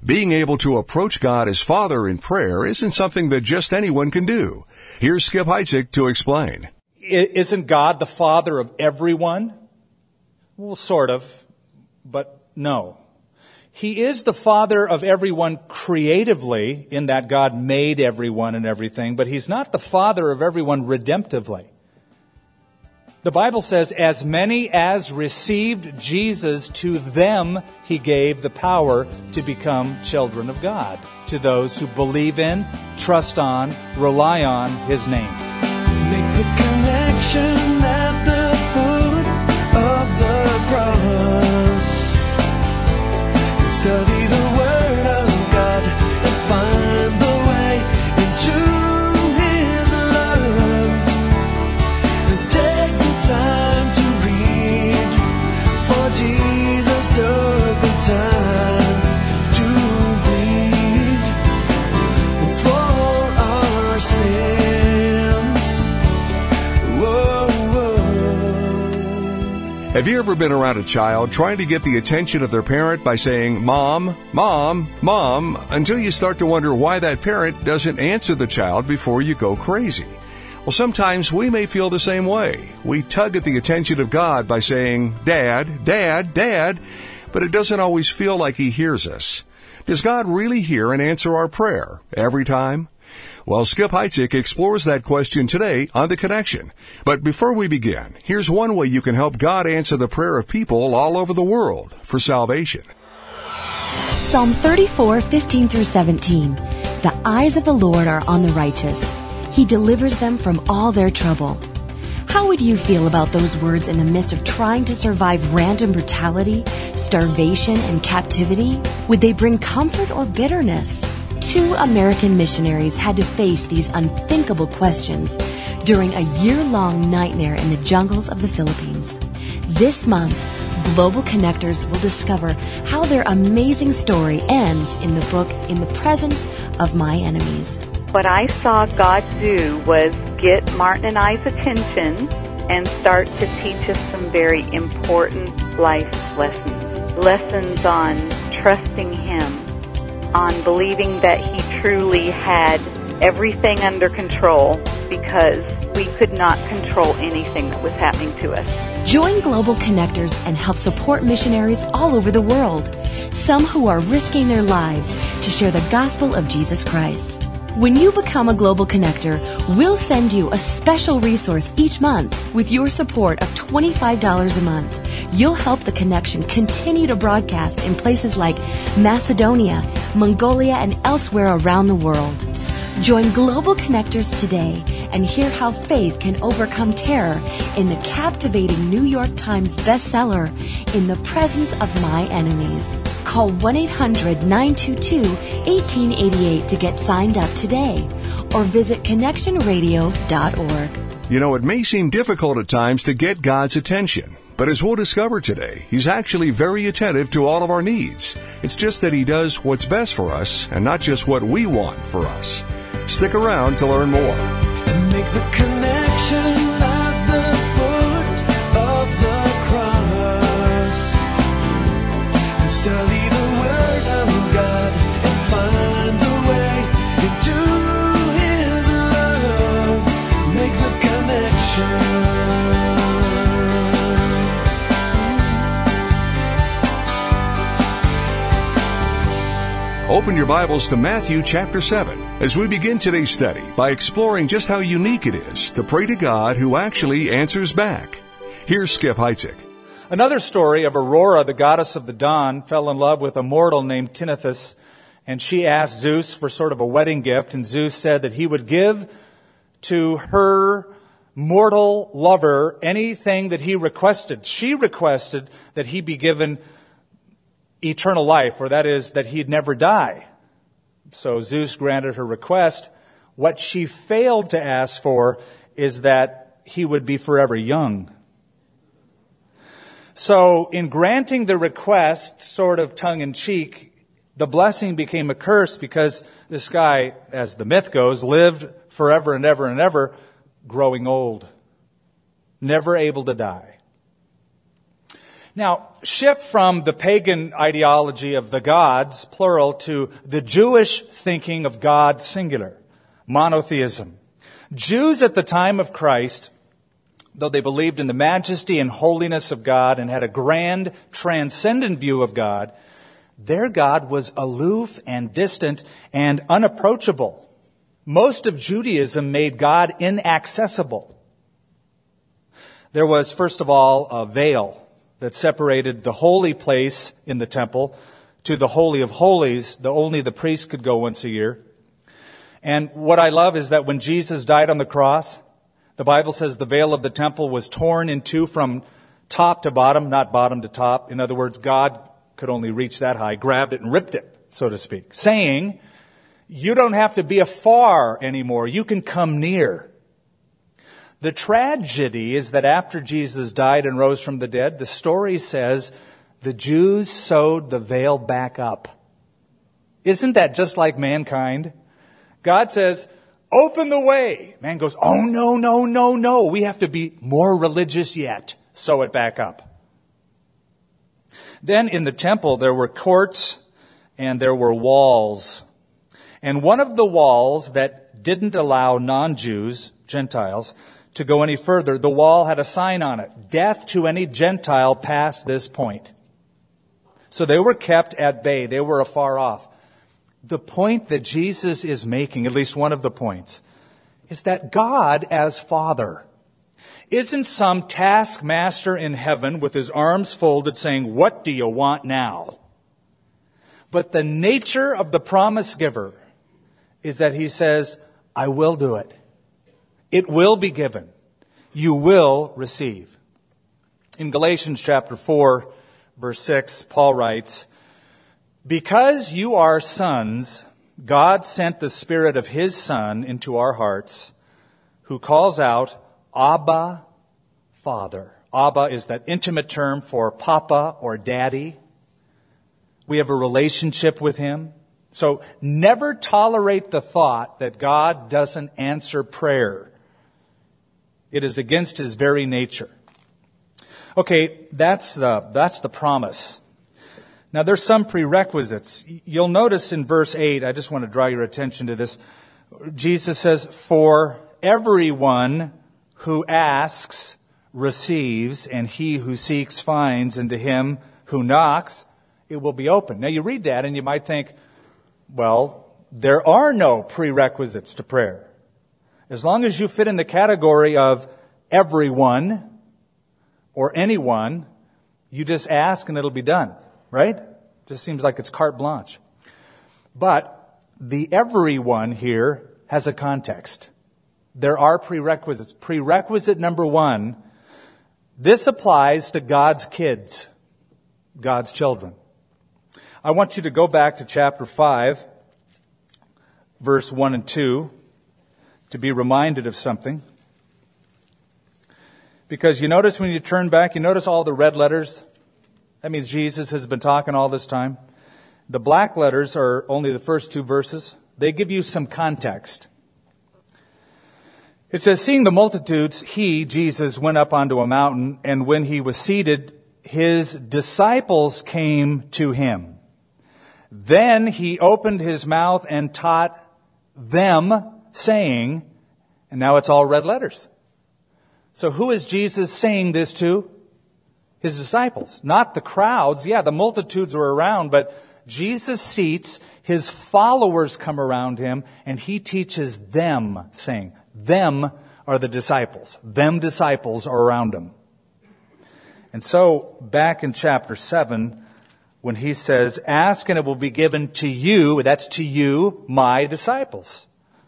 Being able to approach God as Father in prayer isn't something that just anyone can do. Here's Skip Heitzig to explain. Isn't God the Father of everyone? Well, sort of, but no. He is the Father of everyone creatively, in that God made everyone and everything, but He's not the Father of everyone redemptively. The Bible says, as many as received Jesus, to them He gave the power to become children of God, to those who believe in, trust on, rely on His name. Make the connection at the foot of the cross. Study the Word of God and find the way into His love. And take the time to read, for Jesus took the time to bleed for our sins. Whoa, whoa. Have you ever been around a child trying to get the attention of their parent by saying, Mom, Mom, Mom, until you start to wonder why that parent doesn't answer the child before you go crazy? Well, sometimes we may feel the same way. We tug at the attention of God by saying, Dad, Dad, Dad, but it doesn't always feel like He hears us. Does God really hear and answer our prayer every time? Well, Skip Heitzig explores that question today on The Connection. But before we begin, here's one way you can help God answer the prayer of people all over the world for salvation. Psalm 34, 15 through 17. The eyes of the Lord are on the righteous. He delivers them from all their trouble. How would you feel about those words in the midst of trying to survive random brutality, starvation, and captivity? Would they bring comfort or bitterness? 2 American missionaries had to face these unthinkable questions during a year-long nightmare in the jungles of the Philippines. This month, Global Connectors will discover how their amazing story ends in the book In the Presence of My Enemies. What I saw God do was get Martin and I's attention and start to teach us some very important life lessons. Lessons on trusting Him, on believing that He truly had everything under control, because we could not control anything that was happening to us. Join Global Connectors and help support missionaries all over the world, some who are risking their lives to share the gospel of Jesus Christ. When you become a Global Connector, we'll send you a special resource each month. With your support of $25 a month, you'll help the Connection continue to broadcast in places like Macedonia, Mongolia, and elsewhere around the world. Join Global Connectors today and hear how faith can overcome terror in the captivating New York Times bestseller, In the Presence of My Enemies. Call 1-800-922-1888 to get signed up today, or visit connectionradio.org. You know, it may seem difficult at times to get God's attention, but as we'll discover today, He's actually very attentive to all of our needs. It's just that He does what's best for us and not just what we want for us. Stick around to learn more. And make the connection at the foot of the cross. And study the Word of God and find the way into His love. Make the connection. Open your Bibles to Matthew chapter 7 as we begin today's study by exploring just how unique it is to pray to God who actually answers back. Here's Skip Heitzig. Another story of Aurora, the goddess of the dawn, fell in love with a mortal named Tithonus, and she asked Zeus for sort of a wedding gift, and Zeus said that he would give to her mortal lover anything that he requested. She requested that he be given eternal life, or that is, that he'd never die. So Zeus granted her request. What she failed to ask for is that he would be forever young. So in granting the request, sort of tongue-in-cheek, the blessing became a curse, because this guy, as the myth goes, lived forever and ever and ever, growing old, never able to die. Now, shift from the pagan ideology of the gods, plural, to the Jewish thinking of God, singular, monotheism. Jews at the time of Christ, though they believed in the majesty and holiness of God and had a grand, transcendent view of God, their God was aloof and distant and unapproachable. Most of Judaism made God inaccessible. There was, first of all, a veil that separated the holy place in the temple to the Holy of Holies, only the priest could go once a year. And what I love is that when Jesus died on the cross, the Bible says the veil of the temple was torn in two from top to bottom, not bottom to top. In other words, God could only reach that high, grabbed it and ripped it, so to speak, saying, you don't have to be afar anymore. You can come near. The tragedy is that after Jesus died and rose from the dead, the story says the Jews sewed the veil back up. Isn't that just like mankind? God says, open the way. Man goes, oh, no. We have to be more religious yet. Sew it back up. Then in the temple, there were courts and there were walls. And one of the walls that didn't allow non-Jews, Gentiles, to go any further, the wall had a sign on it, death to any Gentile past this point. So they were kept at bay. They were afar off. The point that Jesus is making, at least one of the points, is that God as Father isn't some taskmaster in heaven with his arms folded saying, what do you want now? But the nature of the promise giver is that he says, I will do it. It will be given. You will receive. In Galatians chapter 4, verse 6, Paul writes, because you are sons, God sent the Spirit of His Son into our hearts, who calls out, Abba, Father. Abba is that intimate term for Papa or Daddy. We have a relationship with Him. So never tolerate the thought that God doesn't answer prayer. It is against His very nature. Okay, that's the promise. Now there's some prerequisites. You'll notice in verse 8, I just want to draw your attention to this. Jesus says, for everyone who asks receives, and he who seeks finds, and to him who knocks it will be open. Now you read that and you might think, well, there are no prerequisites to prayer. As long as you fit in the category of everyone or anyone, you just ask and it'll be done, right? Just seems like it's carte blanche. But the everyone here has a context. There are prerequisites. Prerequisite number one, this applies to God's kids, God's children. I want you to go back to chapter 5, verse 1 and 2. To be reminded of something. Because you notice when you turn back, you notice all the red letters? That means Jesus has been talking all this time. The black letters are only the first two verses. They give you some context. It says, seeing the multitudes, he, Jesus, went up onto a mountain, and when he was seated, his disciples came to him. Then he opened his mouth and taught them, saying, and now it's all red letters. So who is Jesus saying this to? His disciples, not the crowds. Yeah, the multitudes were around, but Jesus seats, his followers come around him, and he teaches them, saying, them are the disciples. Them disciples are around him. And so, back in chapter 7, when he says, ask and it will be given to you, that's to you, my disciples.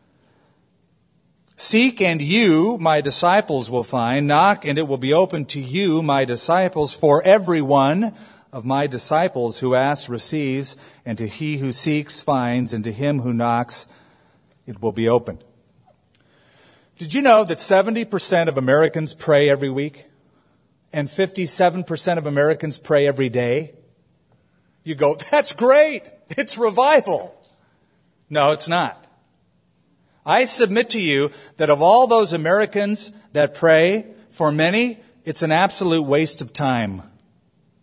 Seek and you, my disciples, will find. Knock and it will be open to you, my disciples. For every one of my disciples who asks receives, and to he who seeks finds, and to him who knocks it will be opened. Did you know that 70% of Americans pray every week? And 57% of Americans pray every day? You go, that's great. It's revival. No, it's not. I submit to you that of all those Americans that pray, for many, it's an absolute waste of time.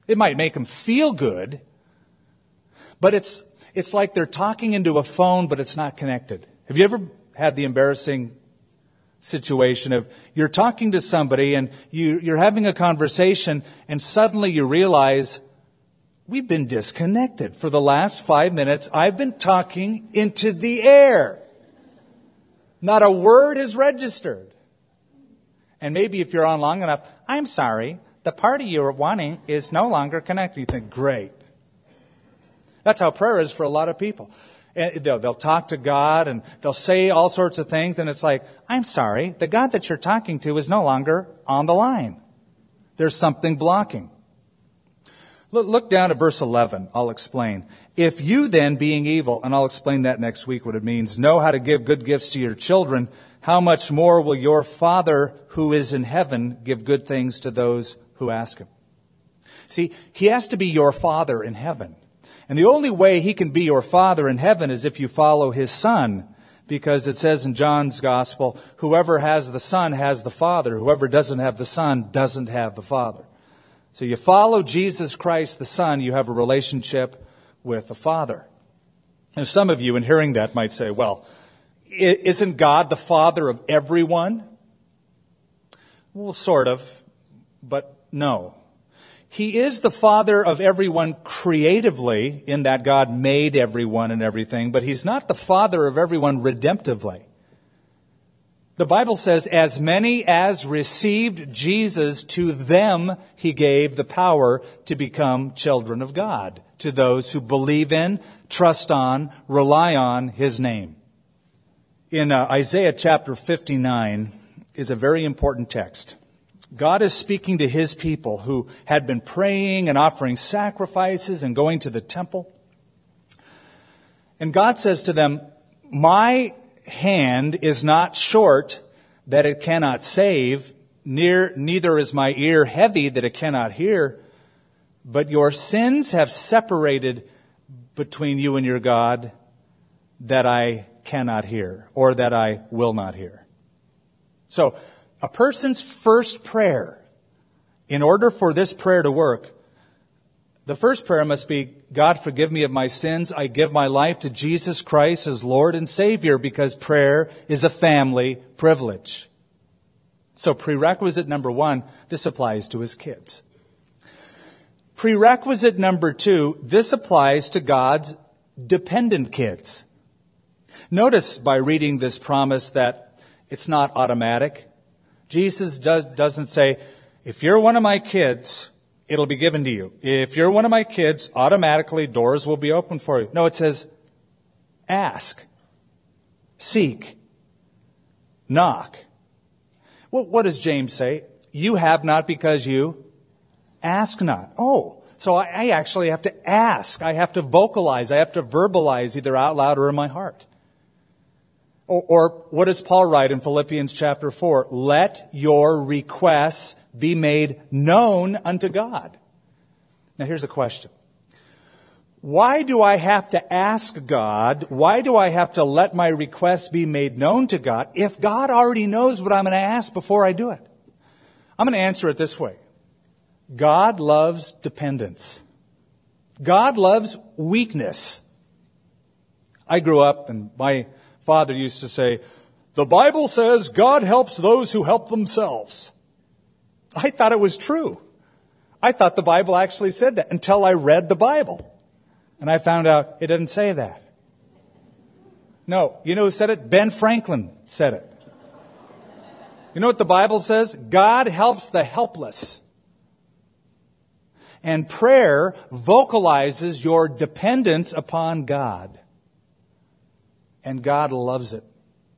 It might make them feel good, but it's like they're talking into a phone, but it's not connected. Have you ever had the embarrassing situation of you're talking to somebody and you're having a conversation and suddenly you realize we've been disconnected for the last 5 minutes. I've been talking into the air. Not a word is registered. And maybe if you're on long enough, I'm sorry, the party you're wanting is no longer connected. You think, great. That's how prayer is for a lot of people. And they'll talk to God and they'll say all sorts of things, and it's like, I'm sorry, the God that you're talking to is no longer on the line. There's something blocking. Look down at verse 11. I'll explain. If you then, being evil, and I'll explain that next week what it means, know how to give good gifts to your children, how much more will your Father who is in heaven give good things to those who ask him? See, he has to be your Father in heaven. And the only way he can be your Father in heaven is if you follow his Son. Because it says in John's Gospel, whoever has the Son has the Father. Whoever doesn't have the Son doesn't have the Father. So you follow Jesus Christ, the Son, you have a relationship with the Father. And some of you, in hearing that, might say, well, isn't God the Father of everyone? Well, sort of, but no. He is the Father of everyone creatively, in that God made everyone and everything, but he's not the Father of everyone redemptively. The Bible says, as many as received Jesus, to them he gave the power to become children of God, to those who believe in, trust on, rely on his name. In Isaiah chapter 59 is a very important text. God is speaking to his people who had been praying and offering sacrifices and going to the temple. And God says to them, my hand is not short that it cannot save, neither is my ear heavy that it cannot hear, but your sins have separated between you and your God that I cannot hear, or that I will not hear. So, a person's first prayer, in order for this prayer to work, the first prayer must be, God, forgive me of my sins. I give my life to Jesus Christ as Lord and Savior, because prayer is a family privilege. So prerequisite number 1, this applies to his kids. Prerequisite number 2, this applies to God's dependent kids. Notice by reading this promise that it's not automatic. Jesus doesn't say, if you're one of my kids, it'll be given to you. If you're one of my kids, automatically doors will be open for you. No, it says, ask, seek, knock. Well, what does James say? You have not because you ask not. Oh, so I actually have to ask. I have to vocalize. I have to verbalize either out loud or in my heart. Or what does Paul write in Philippians chapter 4? Let your requests be made known unto God. Now here's a question. Why do I have to ask God? Why do I have to let my requests be made known to God if God already knows what I'm going to ask before I do it? I'm going to answer it this way. God loves dependence. God loves weakness. I grew up and my father used to say, the Bible says God helps those who help themselves. I thought it was true. I thought the Bible actually said that until I read the Bible. And I found out it didn't say that. No, you know who said it? Ben Franklin said it. You know what the Bible says? God helps the helpless. And prayer vocalizes your dependence upon God. And God loves it.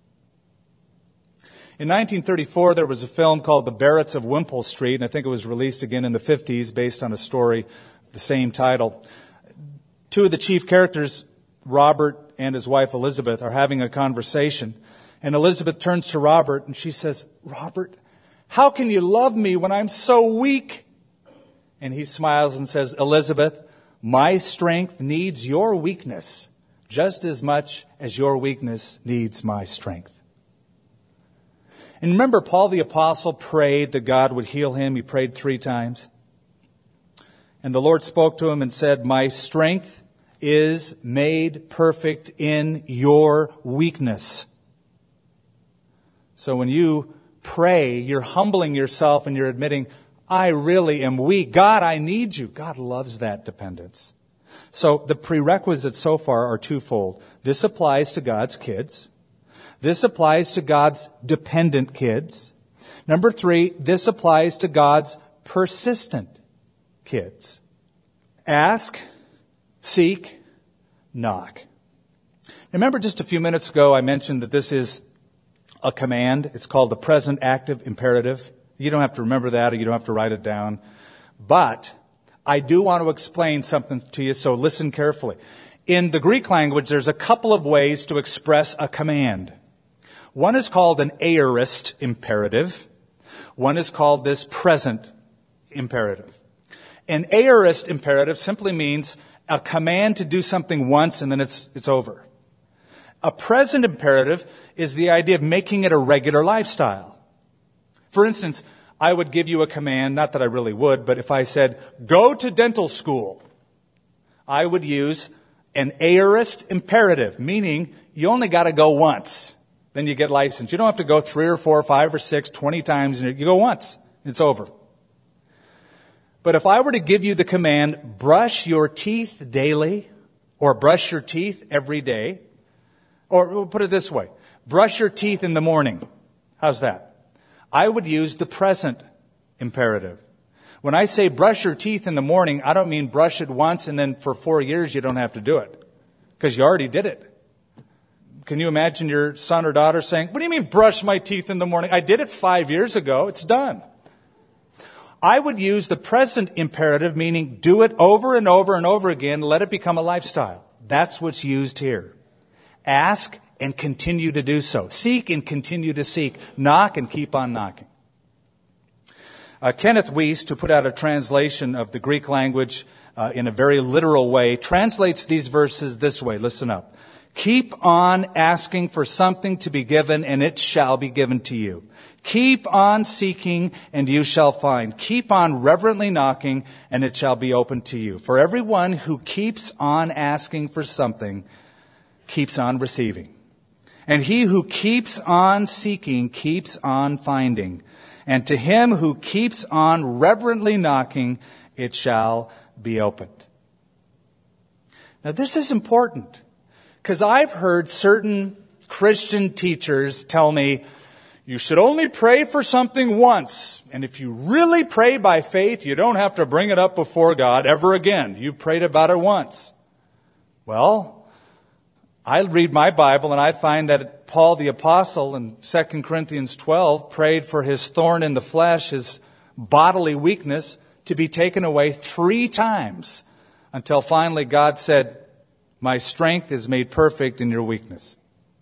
In 1934, there was a film called The Barretts of Wimpole Street, and I think it was released again in the 50s based on a story, the same title. Two of the chief characters, Robert and his wife Elizabeth, are having a conversation. And Elizabeth turns to Robert and she says, Robert, how can you love me when I'm so weak? And he smiles and says, Elizabeth, my strength needs your weakness just as much as your weakness needs my strength. And remember, Paul the Apostle prayed that God would heal him. He prayed 3 times. And the Lord spoke to him and said, "My strength is made perfect in your weakness." So when you pray, you're humbling yourself and you're admitting, I really am weak. God, I need you. God loves that dependence. So the prerequisites so far are twofold. This applies to God's kids. This applies to God's dependent kids. Number 3, this applies to God's persistent kids. Ask, seek, knock. Remember just a few minutes ago I mentioned that this is a command. It's called the present active imperative. You don't have to remember that or you don't have to write it down. But I do want to explain something to you, so listen carefully. In the Greek language, there's a couple of ways to express a command. One is called an aorist imperative. One is called this present imperative. An aorist imperative simply means a command to do something once and then it's over. A present imperative is the idea of making it a regular lifestyle. For instance, I would give you a command, not that I really would, but if I said, go to dental school, I would use an aorist imperative, meaning you only got to go once. Then you get licensed. You don't have to go 3 or 4 or 5 or 6, 20 times. You go once. It's over. But if I were to give you the command, brush your teeth daily, or brush your teeth every day, or we'll put it this way, brush your teeth in the morning. How's that? I would use the present imperative. When I say brush your teeth in the morning, I don't mean brush it once and then for 4 years you don't have to do it. Because you already did it. Can you imagine your son or daughter saying, what do you mean brush my teeth in the morning? I did it 5 years ago. It's done. I would use the present imperative, meaning do it over and over and over again. Let it become a lifestyle. That's what's used here. Ask and continue to do so. Seek and continue to seek. Knock and keep on knocking. Kenneth Wuest, who put out a translation of the Greek language in a very literal way, translates these verses this way. Listen up. Keep on asking for something to be given, and it shall be given to you. Keep on seeking, and you shall find. Keep on reverently knocking, and it shall be opened to you. For everyone who keeps on asking for something keeps on receiving. And he who keeps on seeking keeps on finding. And to him who keeps on reverently knocking, it shall be opened. Now this is important, because I've heard certain Christian teachers tell me, you should only pray for something once. And if you really pray by faith, you don't have to bring it up before God ever again. You've prayed about it once. Well, I read my Bible and I find that Paul the Apostle in 2 Corinthians 12 prayed for his thorn in the flesh, his bodily weakness, to be taken away 3 times until finally God said, my strength is made perfect in your weakness.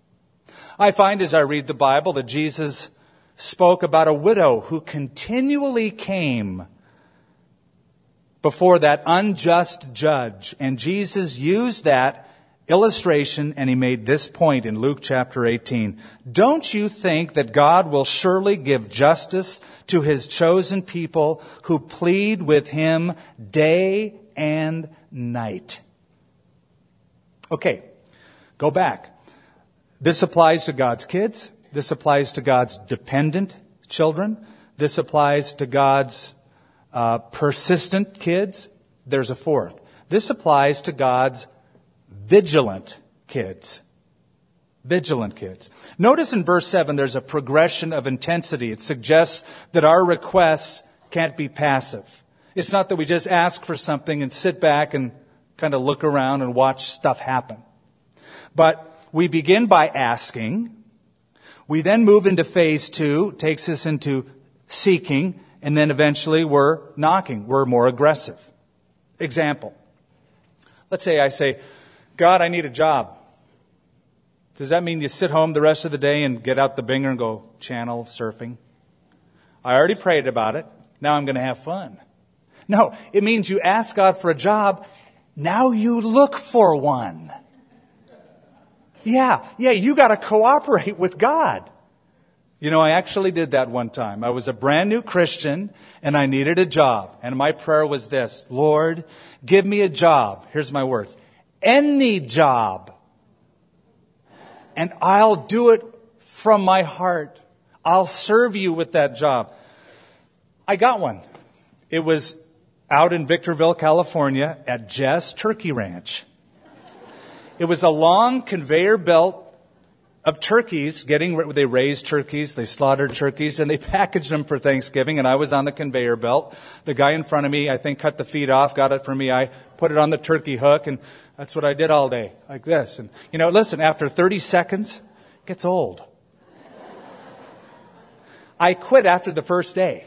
I find as I read the Bible that Jesus spoke about a widow who continually came before that unjust judge. And Jesus used that illustration and he made this point in Luke chapter 18. Don't you think that God will surely give justice to his chosen people who plead with him day and night? Okay, go back. This applies to God's kids. This applies to God's dependent children. This applies to God's persistent kids. There's a fourth. This applies to God's vigilant kids. Vigilant kids. Notice in verse 7 there's a progression of intensity. It suggests that our requests can't be passive. It's not that we just ask for something and sit back and kind of look around and watch stuff happen. But we begin by asking. We then move into phase 2, takes us into seeking, and then eventually we're knocking. We're more aggressive. Example. Let's say I say, God, I need a job. Does that mean you sit home the rest of the day and get out the binger and go channel surfing? I already prayed about it. Now I'm going to have fun. No, it means you ask God for a job. Now you look for one. Yeah, you got to cooperate with God. You know, I actually did that one time. I was a brand new Christian and I needed a job. And my prayer was this: Lord, give me a job. Here's my words: any job. And I'll do it from my heart. I'll serve you with that job. I got one. It was out in Victorville, California at Jess Turkey Ranch. It was a long conveyor belt of turkeys. They raised turkeys, they slaughtered turkeys, and they packaged them for Thanksgiving, and I was on the conveyor belt. The guy in front of me, I think, cut the feet off, got it for me. I put it on the turkey hook, and that's what I did all day, like this. And, you know, listen, after 30 seconds, it gets old. I quit after the first day.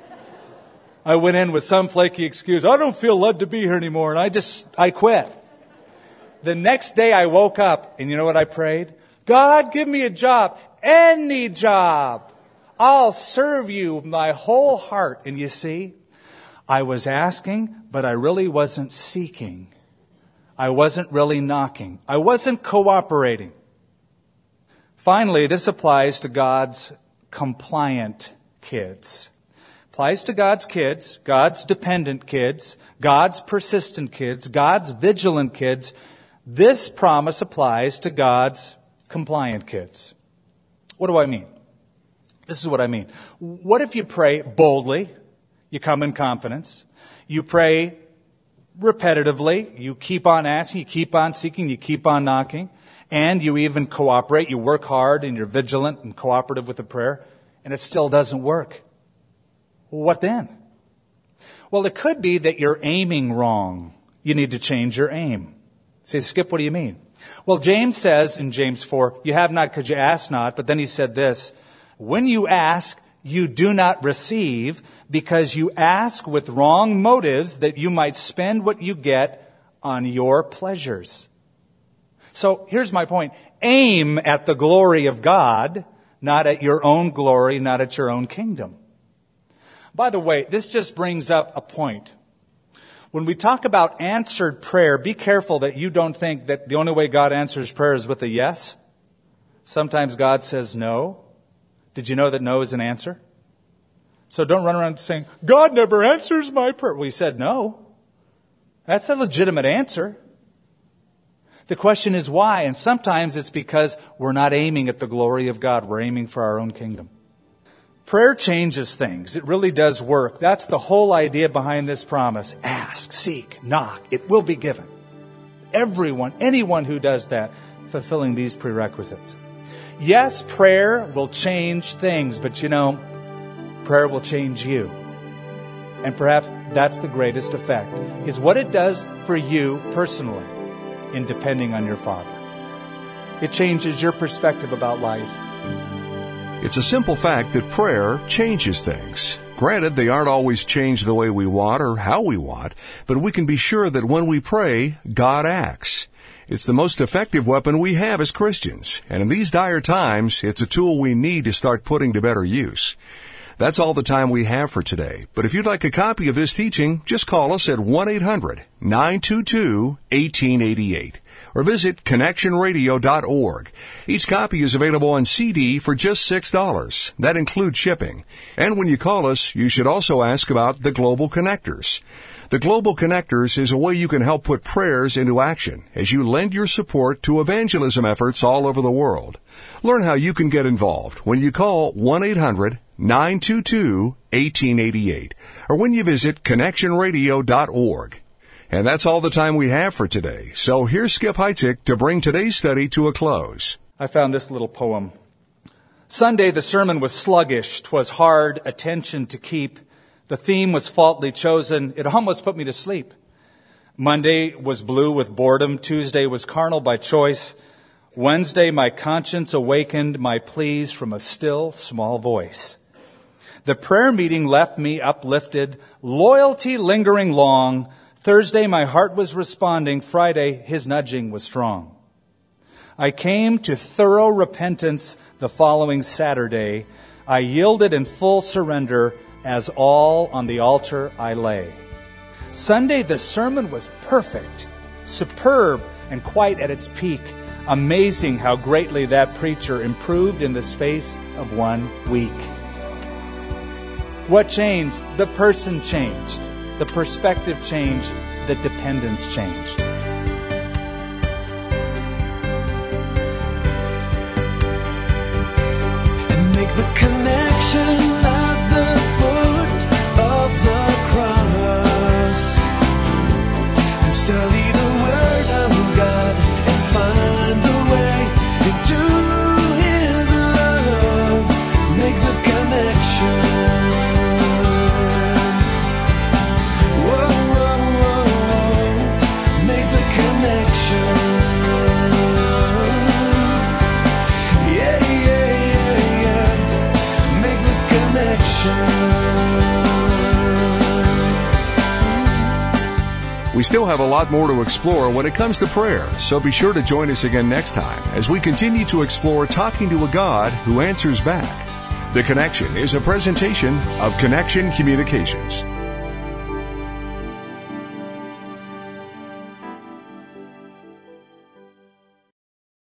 I went in with some flaky excuse. I don't feel led to be here anymore, and I quit. The next day I woke up, and you know what I prayed? God, give me a job, any job. I'll serve you with my whole heart. And you see, I was asking, but I really wasn't seeking. I wasn't really knocking. I wasn't cooperating. Finally, this applies to God's compliant kids. Applies to God's kids, God's dependent kids, God's persistent kids, God's vigilant kids. This promise applies to God's compliant kids. What do I mean? This is what I mean. What if you pray boldly? You come in confidence. You pray repetitively. You keep on asking. You keep on seeking. You keep on knocking. And you even cooperate. You work hard and you're vigilant and cooperative with the prayer. And it still doesn't work. What then? Well, it could be that you're aiming wrong. You need to change your aim. Say, Skip, what do you mean? Well, James says in James 4, you have not because you ask not. But then he said this: when you ask, you do not receive because you ask with wrong motives that you might spend what you get on your pleasures. So here's my point. Aim at the glory of God, not at your own glory, not at your own kingdom. By the way, this just brings up a point. When we talk about answered prayer, be careful that you don't think that the only way God answers prayer is with a yes. Sometimes God says no. Did you know that no is an answer? So don't run around saying, God never answers my prayer. Well, he said no. That's a legitimate answer. The question is why? And sometimes it's because we're not aiming at the glory of God. We're aiming for our own kingdom. Prayer changes things. It really does work. That's the whole idea behind this promise. Ask, seek, knock. It will be given. Anyone who does that, fulfilling these prerequisites. Yes, prayer will change things, but you know, prayer will change you. And perhaps that's the greatest effect, is what it does for you personally in depending on your Father. It changes your perspective about life. It's a simple fact that prayer changes things. Granted, they aren't always changed the way we want or how we want, but we can be sure that when we pray, God acts. It's the most effective weapon we have as Christians, and in these dire times, it's a tool we need to start putting to better use. That's all the time we have for today, but if you'd like a copy of this teaching, just call us at 1-800-922-1888 or visit connectionradio.org. Each copy is available on CD for just $6. That includes shipping. And when you call us, you should also ask about the Global Connectors. The Global Connectors is a way you can help put prayers into action as you lend your support to evangelism efforts all over the world. Learn how you can get involved when you call 1-800-922-1888 or when you visit connectionradio.org. And that's all the time we have for today. So here's Skip Heitzig to bring today's study to a close. I found this little poem. Sunday the sermon was sluggish. 'Twas hard attention to keep. The theme was faultily chosen. It almost put me to sleep. Monday was blue with boredom. Tuesday was carnal by choice. Wednesday my conscience awakened my pleas from a still small voice. The prayer meeting left me uplifted. Loyalty lingering long. Thursday, my heart was responding. Friday, his nudging was strong. I came to thorough repentance the following Saturday. I yielded in full surrender as all on the altar I lay. Sunday, the sermon was perfect, superb, and quite at its peak. Amazing how greatly that preacher improved in the space of 1 week. What changed? The person changed. The perspective changed. The dependence changed. And make the connection at the foot of the cross, and study the Word of God, and find the way into His love. Make the connection. Whoa, whoa, whoa. Make the connection. Yeah, yeah, yeah, yeah. Make the connection. We still have a lot more to explore when it comes to prayer, so be sure to join us again next time as we continue to explore talking to a God who answers back. The Connection is a presentation of Connection Communications.